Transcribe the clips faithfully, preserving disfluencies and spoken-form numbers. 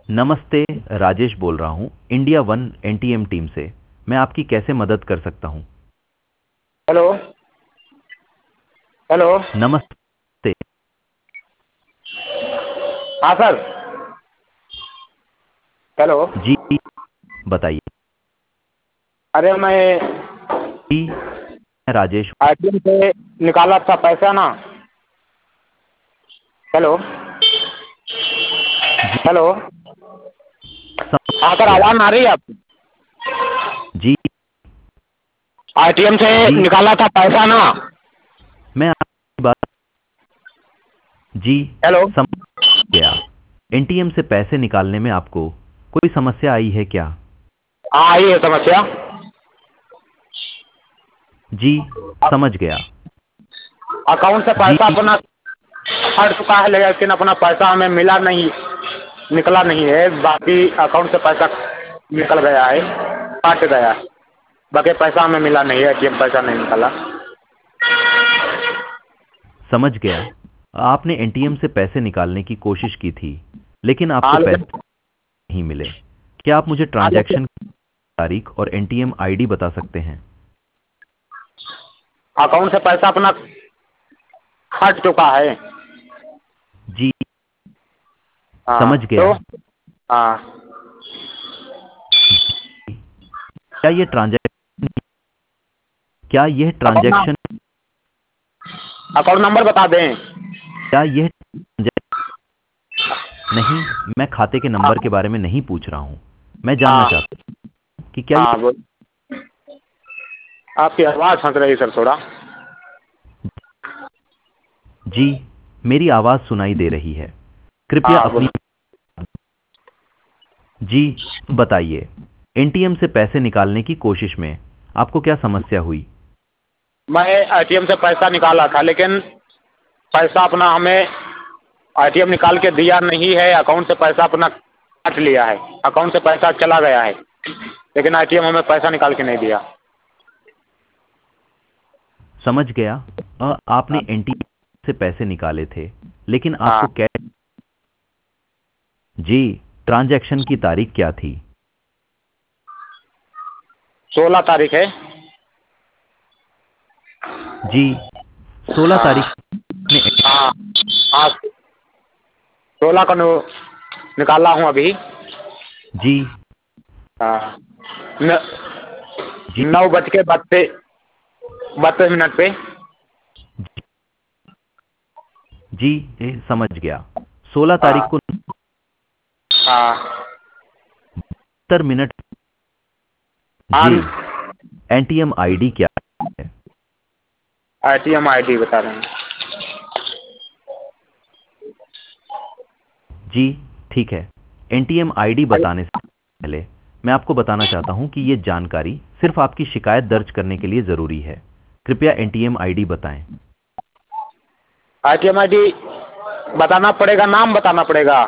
नमस्ते, राजेश बोल रहा हूँ इंडिया वन एनटीएम टीम से। मैं आपकी कैसे मदद कर सकता हूँ? हेलो। हेलो। नमस्ते। हाँ सर। हेलो। जी, बताइए। अरे मैं जी, मैं राजेश। एटीएम से निकाला था पैसा ना। हेलो। जी, हेलो। समझ हाँ सर, गया। आवाज़ आ रही है आपकी? जी। एटीएम से जी, निकाला था पैसा ना। मैं आपकी बात। जी, हेलो। समझ गया। एनटीएम से पैसे निकालने में आपको कोई समस्या आई है क्या? हाँ, आई है समस्या। जी, समझ गया। अकाउंट से जी, पैसा अपना हट चुका है, लेकिन अपना पैसा हमें मिला नहीं, निकला नहीं है। बाकी अकाउंट से पैसा निकल गया है, कट गया है। बाकी पैसा हमें मिला नहीं है, एटीएम पैसा नहीं निकला। समझ गया। आपने एनटीएम से पैसे निकालने की कोशिश की थी, लेकिन आपको हाँ लेकिन पैसे नहीं मिले। क्या आप मुझे हाँ लेकिन ट्रांजैक्शन की तारीख और एनटीएम आईडी बता सकते हैं? अकाउंट से पैसा अपना हट चुका है। जी, हाँ समझ गया। तो हाँ। क्या ये ट्रांजैक्शन क्या यह अकाउंट ट्रांजैक्शन अकाउंट नंबर बता दें? क्या यह ट्रांजैक्शन नहीं, मैं खाते के हाँ नंबर के बारे में नहीं पूछ रहा हूं। मैं जानना हाँ चाहता हूं कि क्या हाँ ये। बोल। आपकी आवाज़ फंस रही सर थोड़ा। जी, मेरी आवाज सुनाई दे रही है। कृपया हाँ अपनी। बोल। जी, बताइए। एनटीएम से पैसे निकालने की कोशिश में आपको क्या समस्या हुई? मैं एटीएम से पैसा निकाला था, लेकिन पैसा अपना हमें एटीएम निकाल के दिया नहीं है। अकाउंट से पैसा अपना काट लिया है, अकाउंट से पैसा चला गया है, लेकिन एटीएम हमें पैसा निकाल के नहीं दिया। समझ गया। अ, आपने हाँ एनटीएम से पैसे निकाले थे, लेकिन हाँ। आपको कैश। जी, ट्रांजैक्शन की तारीख क्या थी? सोलह तारीख है। जी, सोलह हाँ तारीख ने। हाँ हाँ। सोलह का नो निकाला हूँ अभी। जी। हाँ। न, जी। नौ बज के बत्तीस बत्तीस मिनट पे। जी, ए, समझ गया। सोलह तारीख हाँ को हाँ सत्तर मिनट। हाँ। जी, एनटीएम आईडी क्या है? एटीएम आईडी बता रहे हैं। जी, ठीक है। एनटीएम आईडी बताने से पहले मैं आपको बताना चाहता हूं कि ये जानकारी सिर्फ आपकी शिकायत दर्ज करने के लिए जरूरी है। कृपया एनटीएम आईडी बताएं। एटीएम आईडी बताना पड़ेगा, नाम बताना पड़ेगा?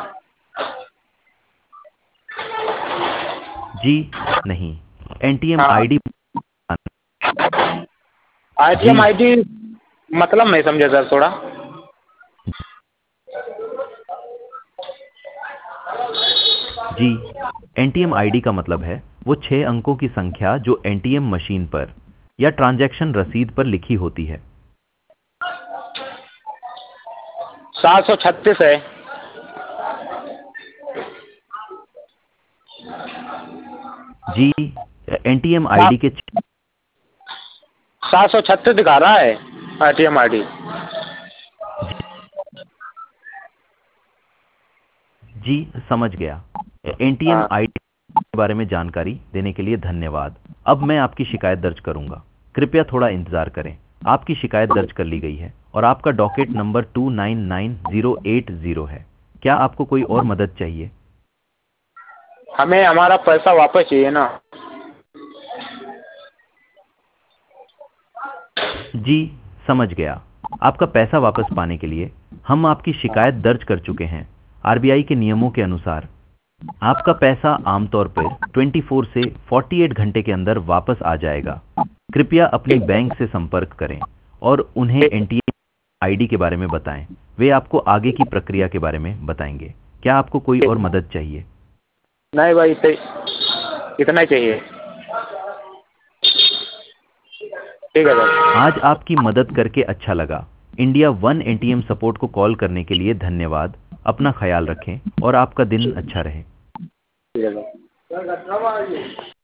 जी, नहीं, एनटीएम हाँ। आईडी। जी। एटीएम आईडी मतलब नहीं समझे सर थोड़ा। जी, एनटीएम आईडी का मतलब है वो छह अंकों की संख्या जो एनटीएम मशीन पर या ट्रांजैक्शन रसीद पर लिखी होती है। सात सौ छत्तीस है। जी, एनटीएम सात आईडी के छ- सात सौ छत्तीस दिखा रहा है एटीएम आईडी। जी, समझ गया। एनटीएम हाँ। आईडी के बारे में जानकारी देने के लिए धन्यवाद। अब मैं आपकी शिकायत दर्ज करूंगा। कृपया थोड़ा इंतजार करें। आपकी शिकायत दर्ज कर ली गई है और आपका docket number two nine nine zero eight zero है। क्या आपको कोई और मदद चाहिए? हमें हमारा पैसा वापस चाहिए ना। जी, समझ गया। आपका पैसा वापस पाने के लिए हम आपकी शिकायत दर्ज कर चुके हैं। आरबीआई के नियमों के अनुसार आपका पैसा आमतौर पर चौबीस से अड़तालीस घंटे के अंदर वापस आ जाएगा। कृपया अपनी ठीक है। बैंक से संपर्क करें और उन्हें ठीक। एनटीएम आईडी के बारे में बताएं। वे आपको आगे की प्रक्रिया के बारे में बताएंगे। क्या आपको कोई ठीक। और मदद चाहिए? नहीं भाई, इतने इतना ही चाहिए। ठीक है सर। आज आपकी मदद करके अच्छा लगा। इंडिया वन एटीएम सपोर्ट को कॉल करने के लिए धन्यवाद। अपना ख्याल रखें और आपका दिन अच्छा रहे। ठीक है सर।